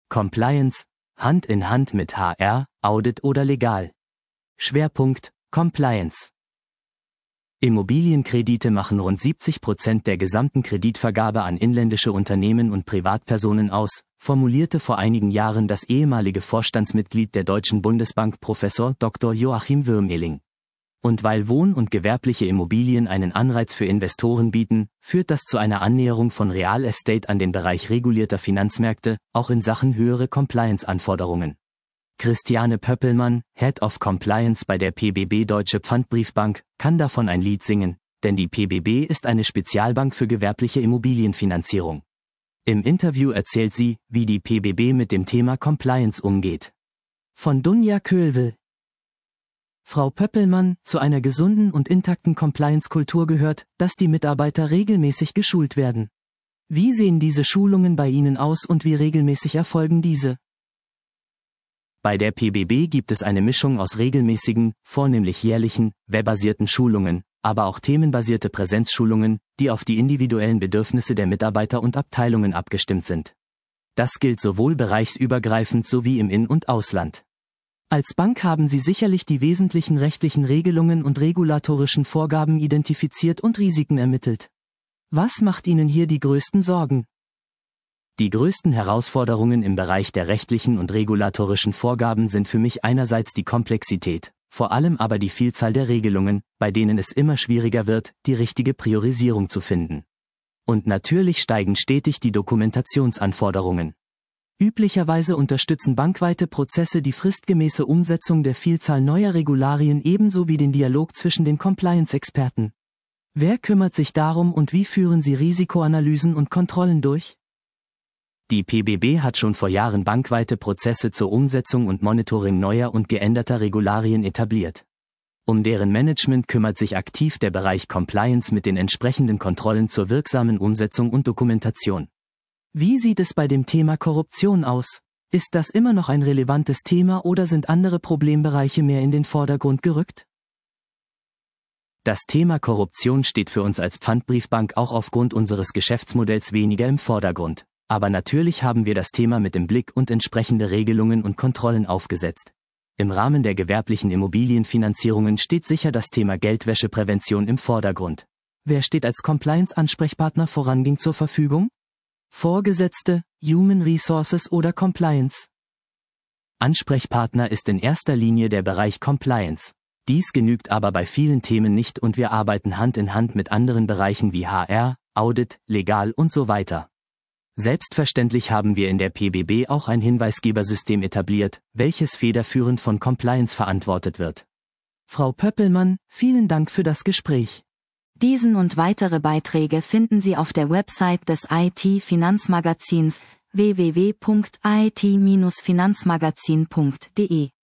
Compliance, Hand in Hand mit HR, Audit oder Legal. Schwerpunkt, Compliance. Immobilienkredite machen rund 70% der gesamten Kreditvergabe an inländische Unternehmen und Privatpersonen aus, formulierte vor einigen Jahren das ehemalige Vorstandsmitglied der Deutschen Bundesbank Professor Dr. Joachim Würmeling. Und weil Wohn- und gewerbliche Immobilien einen Anreiz für Investoren bieten, führt das zu einer Annäherung von Real Estate an den Bereich regulierter Finanzmärkte, auch in Sachen höhere Compliance-Anforderungen. Christiane Pöppelmann, Head of Compliance bei der PBB Deutsche Pfandbriefbank, kann davon ein Lied singen, denn die PBB ist eine Spezialbank für gewerbliche Immobilienfinanzierung. Im Interview erzählt sie, wie die PBB mit dem Thema Compliance umgeht. Von Dunja Köhlwil. Frau Pöppelmann, zu einer gesunden und intakten Compliance-Kultur gehört, dass die Mitarbeiter regelmäßig geschult werden. Wie sehen diese Schulungen bei Ihnen aus und wie regelmäßig erfolgen diese? Bei der PBB gibt es eine Mischung aus regelmäßigen, vornehmlich jährlichen, webbasierten Schulungen, aber auch themenbasierte Präsenzschulungen, die auf die individuellen Bedürfnisse der Mitarbeiter und Abteilungen abgestimmt sind. Das gilt sowohl bereichsübergreifend sowie im In- und Ausland. Als Bank haben Sie sicherlich die wesentlichen rechtlichen Regelungen und regulatorischen Vorgaben identifiziert und Risiken ermittelt. Was macht Ihnen hier die größten Sorgen? Die größten Herausforderungen im Bereich der rechtlichen und regulatorischen Vorgaben sind für mich einerseits die Komplexität, vor allem aber die Vielzahl der Regelungen, bei denen es immer schwieriger wird, die richtige Priorisierung zu finden. Und natürlich steigen stetig die Dokumentationsanforderungen. Üblicherweise unterstützen bankweite Prozesse die fristgemäße Umsetzung der Vielzahl neuer Regularien ebenso wie den Dialog zwischen den Compliance-Experten. Wer kümmert sich darum und wie führen Sie Risikoanalysen und Kontrollen durch? Die PBB hat schon vor Jahren bankweite Prozesse zur Umsetzung und Monitoring neuer und geänderter Regularien etabliert. Um deren Management kümmert sich aktiv der Bereich Compliance mit den entsprechenden Kontrollen zur wirksamen Umsetzung und Dokumentation. Wie sieht es bei dem Thema Korruption aus? Ist das immer noch ein relevantes Thema oder sind andere Problembereiche mehr in den Vordergrund gerückt? Das Thema Korruption steht für uns als Pfandbriefbank auch aufgrund unseres Geschäftsmodells weniger im Vordergrund. Aber natürlich haben wir das Thema mit im Blick und entsprechende Regelungen und Kontrollen aufgesetzt. Im Rahmen der gewerblichen Immobilienfinanzierungen steht sicher das Thema Geldwäscheprävention im Vordergrund. Wer steht als Compliance-Ansprechpartner vorranging zur Verfügung? Vorgesetzte, Human Resources oder Compliance? Ansprechpartner ist in erster Linie der Bereich Compliance. Dies genügt aber bei vielen Themen nicht und wir arbeiten Hand in Hand mit anderen Bereichen wie HR, Audit, Legal und so weiter. Selbstverständlich haben wir in der PBB auch ein Hinweisgebersystem etabliert, welches federführend von Compliance verantwortet wird. Frau Pöppelmann, vielen Dank für das Gespräch. Diesen und weitere Beiträge finden Sie auf der Website des IT-Finanzmagazins www.it-finanzmagazin.de.